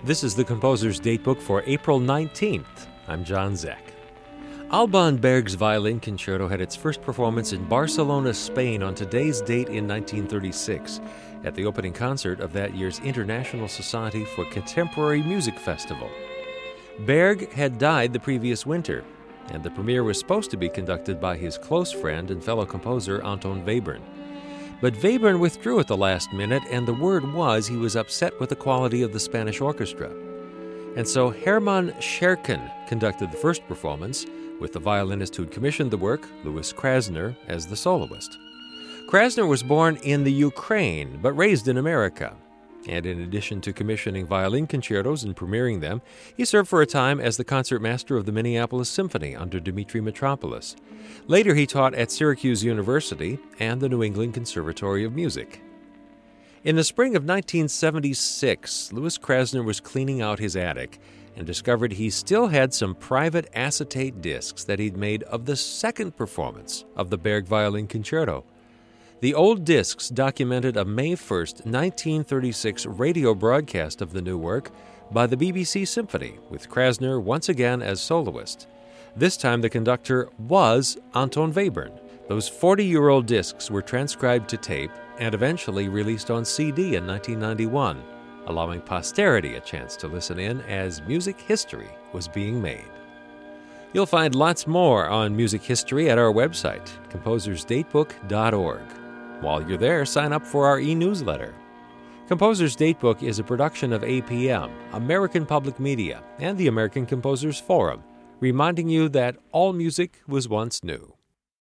This is the Composer's Datebook for April 19th. I'm John Zeck. Alban Berg's Violin Concerto had its first performance in Barcelona, Spain on today's date in 1936 at the opening concert of that year's International Society for Contemporary Music Festival. Berg had died the previous winter, and the premiere was supposed to be conducted by his close friend and fellow composer Anton Webern. But Webern withdrew at the last minute, and the word was he was upset with the quality of the Spanish orchestra. And so Hermann Scherken conducted the first performance, with the violinist who'd commissioned the work, Louis Krasner, as the soloist. Krasner was born in the Ukraine, but raised in America. And in addition to commissioning violin concertos and premiering them, he served for a time as the concertmaster of the Minneapolis Symphony under Dmitri Mitropoulos. Later, he taught at Syracuse University and the New England Conservatory of Music. In the spring of 1976, Louis Krasner was cleaning out his attic and discovered he still had some private acetate discs that he'd made of the second performance of the Berg Violin Concerto. The old discs documented a May 1, 1936 radio broadcast of the new work by the BBC Symphony, with Krasner once again as soloist. This time the conductor was Anton Webern. Those 40-year-old discs were transcribed to tape and eventually released on CD in 1991, allowing posterity a chance to listen in as music history was being made. You'll find lots more on music history at our website, composersdatebook.org. While you're there, sign up for our e-newsletter. Composer's Datebook is a production of APM, American Public Media, and the American Composers Forum, reminding you that all music was once new.